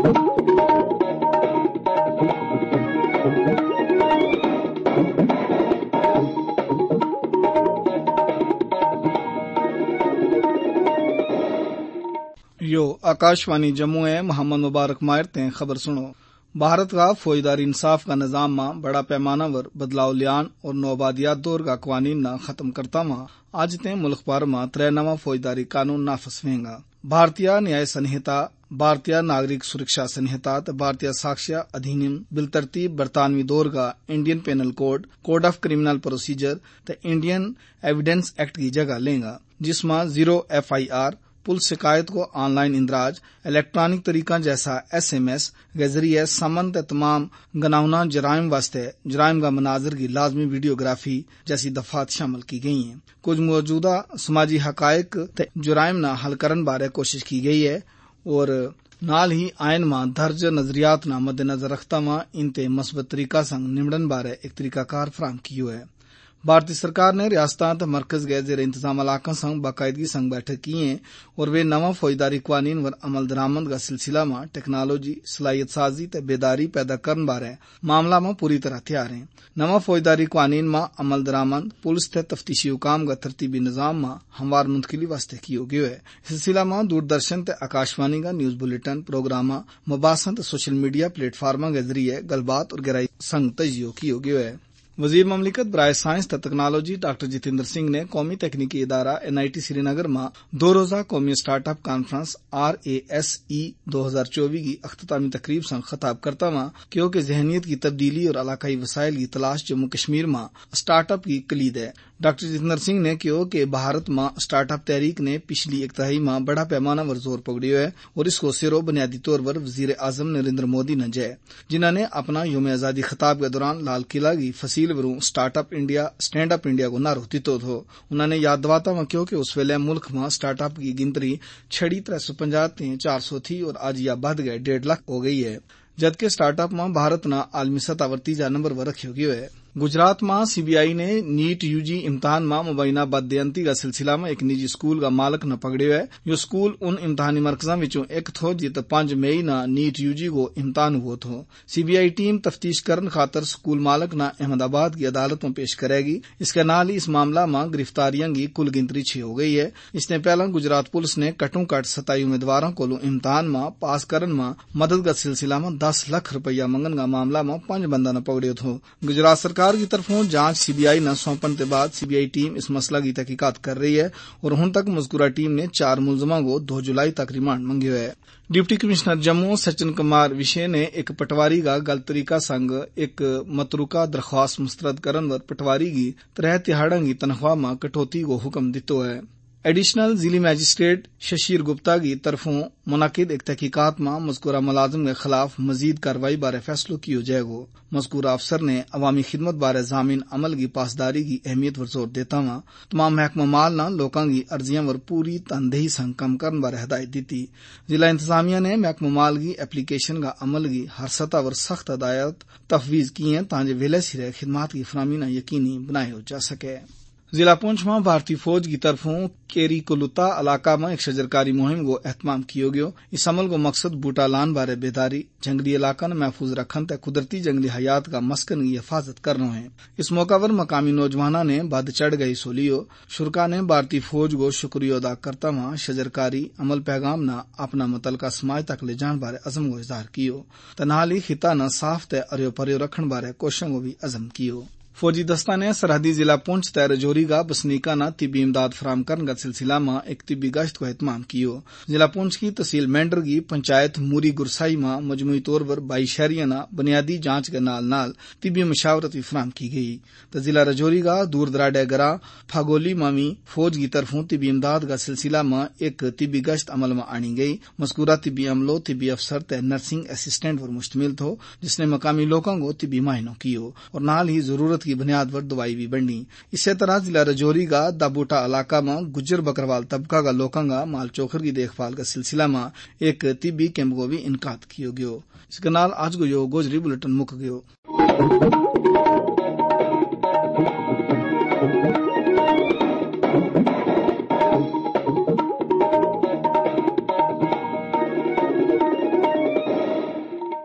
यो आकाशवाणी जम्मू है। मोहम्मद मुबारक मायरते खबर सुनो। भारत का फौजदारी इंसाफ का निजाम में बड़ा पैमाना पर बदलाव लियान और नौबादियात दौर का कवानीन न खत्म करता में आज ते मुल्क भर में 3 नवा फौजदारी कानून नाफज होंगे। भारतीय न्याय संहिता, भारतीय नागरिक सुरक्षा संहिता, भारतीय साक्ष्य अधिनियम, बिलतरतीब बरतानवी दौर का Indian penal code, code of criminal procedure ते इंडियन एविडेंस एक्ट की जगह लेंगा, जिसमें 0 FIR, पुलिस शिकायत को ऑनलाइन इंदराज, इलेक्ट्रॉनिक तरीका जैसा SMS के जरिए समन तमाम गनावना जराइम वास्ते जराइम का मनाजर की लाजमी वीडियोग्राफी जैसी दफात शामिल की गई हैं। कुछ मौजूदा समाजी हकायक जराइम न हल करन बारे कोशिश की गई है और नाल ही आयन में दर्ज नजरियात न मद्देनजर रखता हुआ इनते मस्बत तरीका संग निमड़न बारे एक तरीकाकार फराम कियो है। भारतीय सरकार ने रियासतां ते मरकज गए जेर इंतजाम इलाकों संग बाकायदगी संग बैठक की है और वे नवा फौजदारी कानून वर अमल दरामद का सिलसिला में टेक्नोलॉजी, सलाहियत साजी ते बेदारी पैदा करन बारे मामला में पूरी तरह तैयार हैं। नवा फौजदारी कानून में अमल दरामद पुलिस ते तफ्तीशी हुकाम का तरतीबी निजाम में हमवार मुंतकिली वास्ते कियो गयो है। इस सिलसिला में दूरदर्शन ते आकाशवाणी का न्यूज बुलेटिन प्रोग्राम मुबासन ते सोशल मीडिया प्लेटफार्म के जरिए गलबात और गहराई संग तजियो कियो गयो है। वजीर ममलिकत बराए साइंस ते तकनॉलोजी डॉक्टर जितेंद्र सिंह ने कौमी तकनीकी इदारा NIT श्रीनगर में 2 रोजा कौमी स्टार्टअप कॉन्फ्रेंस RASE 2024 की अख्तामी तकरीब से खिताब करता हुआ क्यों कि जहनीत की तब्दीली और इलाकाई वसाइल की तलाश जम्मू कश्मीर में स्टार्टअप की कलीद है। डॉक्टर जितेंद्र सिंह ने कहो कि भारत में स्टार्टअप तहरीक ने पिछली एक तिहाई में बड़ा पैमाना पर जोर पकड़ियो है और इसको सिरो बुनियादी तौर पर वजीर आजम नरेंद्र मोदी ने जय, जिन्होंने अपना यौम आजादी खिताब के दौरान लाल किला की फसील वरू startup India stand up India को नारो दितो थो। उन्होंने याद दिवाता हुआ क्यों कि उस वेले मुल्क में स्टार्टअप की गिनती 350 ते 400 थी और आज यह बढ़ गए 1.5 लाख हो गई है, जबकि स्टार्टअप में भारत न आलमी सतह पर 3जा नंबर पर रखियो गयो है। गुजरात में CBI ने नीट UG इम्तिहान में मुबैना बददियनती का सिलसिला में एक निजी स्कूल का मालक न पकड़ियो है। यो स्कूल उन इम्तिहानी मरकजा विचों एक थो जित 5 मई न नीट UG को इम्तिहान हुआ थो। CBI टीम तफ्तीश करन खातर स्कूल मालक न अहमदाबाद की अदालत में पेश करेगी। इसके नाल ही इस मामला में गिरफ्तारियों की कुल गिनती 6 हो गई है। इसने पहला गुजरात पुलिस ने कटों कट 27 उम्मीदवारों को इम्तिहान में पास करन में मदद का सिलसिला में 10 लाख रुपया मंगन का मामला में 5 बंदा न पकड़ियो थो। गुजरात सरकार की तरफों जांच CBI न सौंपन के बाद CBI टीम इस मसला की तहकीकात कर रही है और हुन तक मज़कूरा टीम ने 4 मुलजमों को 2 जुलाई तक रिमांड मंगियो है। डिप्टी कमिश्नर जम्मू सचिन कुमार विशे ने एक पटवारी का गलत तरीका संग एक मतरूका दरख्वास्त मुस्तरद करन वर पटवारी की 3 तिहाड़ों की तनख्वाह में कटौती को हुक्म दितो है। एडिशनल जिली मैजिस्ट्रेट शशीर गुप्ता की तरफों मुनाकिद एक तहकीकात में मज़कूरा मुलाजिम के खिलाफ मजीद कार्रवाई बारे फैसलो कियो जाएगो। मज़कूरा अफसर ने अवामी खिदमत बारे जामिन अमल की पासदारी की अहमियत पर जोर देता हुआ तमाम महकमा माल न लोगों की अर्जियां वर पूरी तनदेही संग कम करन बारे हिदायत दी। जिला इंतजामिया ने महकमा माल की एप्लीकेशन का अमल की हर सतह पर सख्त हदायत तफवीज की हैं ताकि वेले सिरे खिदमात की फराहमी न यकीनी बनाए जा सके। जिला पुंछ में भारतीय फौज की तरफों केरी कुलुता इलाका में एक शजरकारी मुहिम को एहतमाम कियो गयो। इस अमल को मकसद बूटा लान बारे बेदारी, जंगली इलाका ने महफूज रखन ते कुदरती जंगली हयात का मस्कन की हिफाजत करना है। इस मौका पर मकामी नौजवाना ने बद चढ़ गई सोलियो। शुरका ने भारतीय फौज को शुक्रिया अदा करता हुआ शजरकारी अमल पैगाम न अपना मुतलका समाज तक ले जान बारे अजम को इजहार कियो। तनाली खिता न साफ ते अरियो परियो रखन बारे कोशिशों को भी अजम कियो। फौजी दस्ता ने सरहदी जिला पुंछ ते रजौरी का बसनीका न तिब्बी इमदाद फराम करने का सिलसिला में एक तिब्बी गश्त को एहतमाम कियो। जिला पुंछ की तहसील मेंढर की पंचायत मूरी गुरसाई में मजमूई तौर पर 22 शहरिया न बुनियादी जांच के नाल नाल तिब्बी मशावरत भी फराम की गई। तो जिला रजौरी का दूर दराडे गरा फागोली मामी फौज की तरफों तिब्बी इमदाद का सिलसिला में एक तिब्बी गश्त अमल में आनी गई। मज़कूरा तिब्बी अमलो तिब्बी अफसर ते नर्सिंग असिस्टेंट पर मुश्तमिल थो, जिसने मकामी लोगों को तिब्बी मायनों कियो और नाल ही जरूरत की बुनियाद पर दवाई भी बढ़नी। इसी तरह जिला रजौरी का दाबूटा इलाका में गुज्जर बकरवाल तबका का लोगों का माल चोखर की देखभाल का सिलसिला में एक तिब्बी कैंप को भी इनकाद कियो गयो। इसके नाल आज को यो गोजरी बुलेटिन मुक गयो।